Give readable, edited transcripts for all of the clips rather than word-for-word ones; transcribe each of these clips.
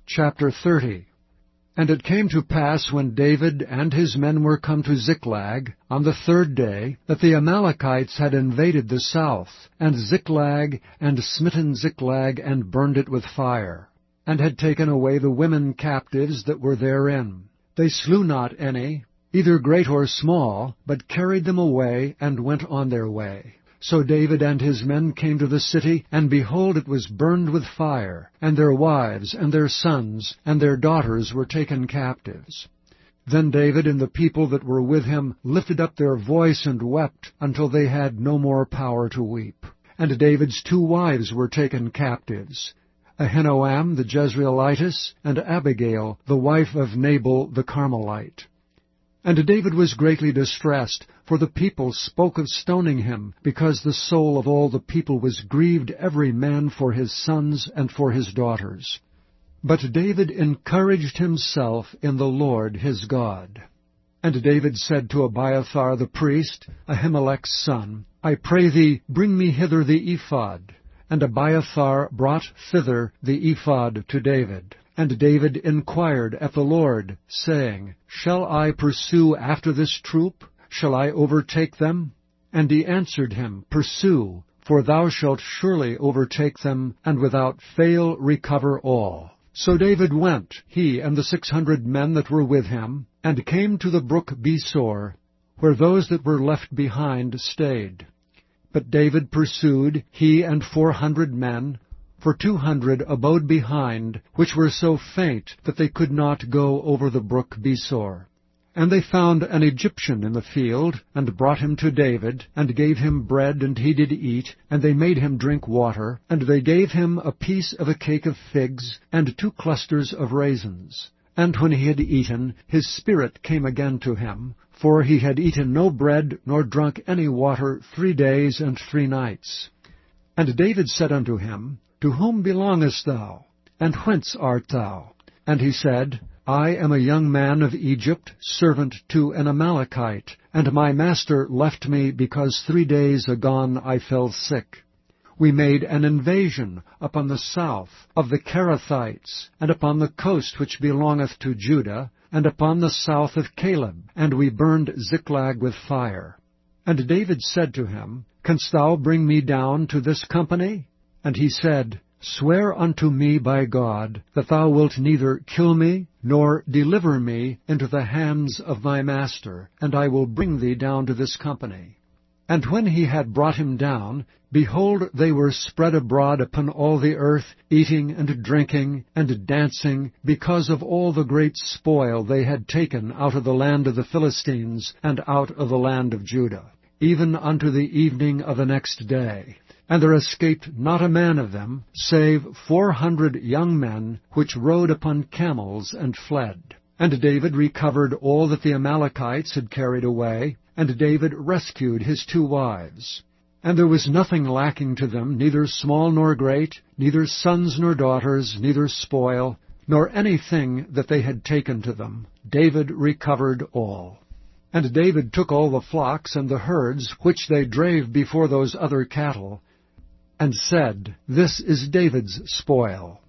Chapter 30. And it came to pass, when David and his men were come to Ziklag, on the 3rd day, that the Amalekites had invaded the south, and Ziklag, and smitten Ziklag, and burned it with fire, and had taken away the women captives that were therein. They slew not any, either great or small, but carried them away, and went on their way. So David and his men came to the city, and behold, it was burned with fire, and their wives, and their sons, and their daughters were taken captives. Then David and the people that were with him lifted up their voice and wept, until they had no more power to weep. And David's 2 wives were taken captives, Ahinoam the Jezreelitess, and Abigail, the wife of Nabal the Carmelite. And David was greatly distressed, for the people spoke of stoning him, because the soul of all the people was grieved, every man for his sons and for his daughters. But David encouraged himself in the Lord his God. And David said to Abiathar the priest, Ahimelech's son, I pray thee, bring me hither the ephod. And Abiathar brought thither the ephod to David. And David inquired at the Lord, saying, Shall I pursue after this troop? Shall I overtake them? And he answered him, Pursue, for thou shalt surely overtake them, and without fail recover all. So David went, he and the 600 men that were with him, and came to the brook Besor, where those that were left behind stayed. But David pursued, he and 400 men, for 200 abode behind, which were so faint that they could not go over the brook Besor. And they found an Egyptian in the field, and brought him to David, and gave him bread, and he did eat, and they made him drink water, and they gave him a piece of a cake of figs, and 2 clusters of raisins. And when he had eaten, his spirit came again to him, for he had eaten no bread, nor drunk any water 3 days and 3 nights. And David said unto him, To whom belongest thou? And whence art thou? And he said, I am a young man of Egypt, servant to an Amalekite, and my master left me, because 3 days agone I fell sick. We made an invasion upon the south of the Kerethites, and upon the coast which belongeth to Judah, and upon the south of Caleb, and we burned Ziklag with fire. And David said to him, Canst thou bring me down to this company? And he said, Swear unto me by God, that thou wilt neither kill me, nor deliver me into the hands of my master, and I will bring thee down to this company. And when he had brought him down, behold, they were spread abroad upon all the earth, eating and drinking and dancing, because of all the great spoil they had taken out of the land of the Philistines, and out of the land of Judah, even unto the evening of the next day. And there escaped not a man of them, save 400 young men, which rode upon camels and fled. And David recovered all that the Amalekites had carried away, and David rescued his 2 wives. And there was nothing lacking to them, neither small nor great, neither sons nor daughters, neither spoil, nor anything that they had taken to them. David recovered all. And David took all the flocks and the herds, which they drave before those other cattle, and said, This is David's spoil.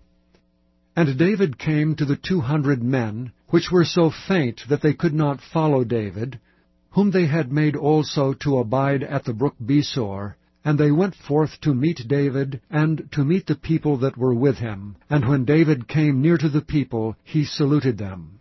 And David came to the 200 men, which were so faint that they could not follow David, whom they had made also to abide at the brook Besor, and they went forth to meet David, and to meet the people that were with him. And when David came near to the people, he saluted them.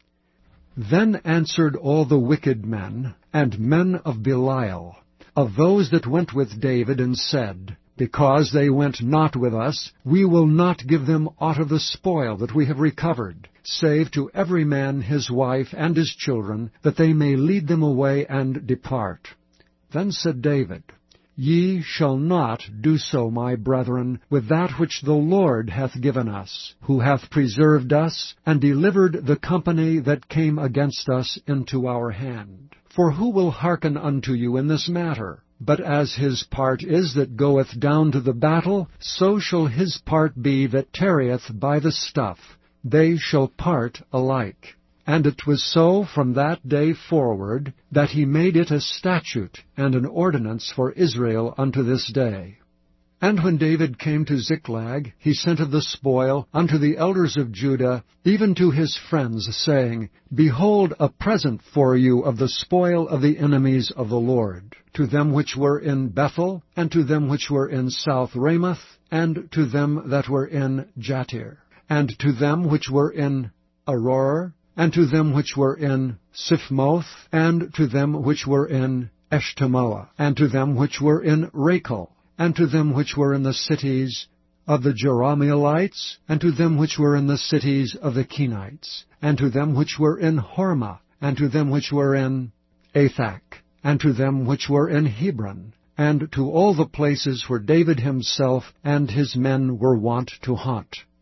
Then answered all the wicked men, and men of Belial, of those that went with David, and said, Because they went not with us, we will not give them aught of the spoil that we have recovered, save to every man his wife and his children, that they may lead them away and depart. Then said David, Ye shall not do so, my brethren, with that which the Lord hath given us, who hath preserved us, and delivered the company that came against us into our hand. For who will hearken unto you in this matter? But as his part is that goeth down to the battle, so shall his part be that tarrieth by the stuff. They shall part alike. And it was so from that day forward, that he made it a statute and an ordinance for Israel unto this day. And when David came to Ziklag, he sent of the spoil unto the elders of Judah, even to his friends, saying, Behold, a present for you of the spoil of the enemies of the Lord, to them which were in Bethel, and to them which were in South Ramoth, and to them that were in Jattir, and to them which were in Aroer, and to them which were in Siphmoth, and to them which were in Eshtemoa, and to them which were in Rachel, and to them which were in the cities of the Jerahmeelites, and to them which were in the cities of the Kenites, and to them which were in Hormah, and to them which were in Athach, and to them which were in Hebron, and to all the places where David himself and his men were wont to haunt.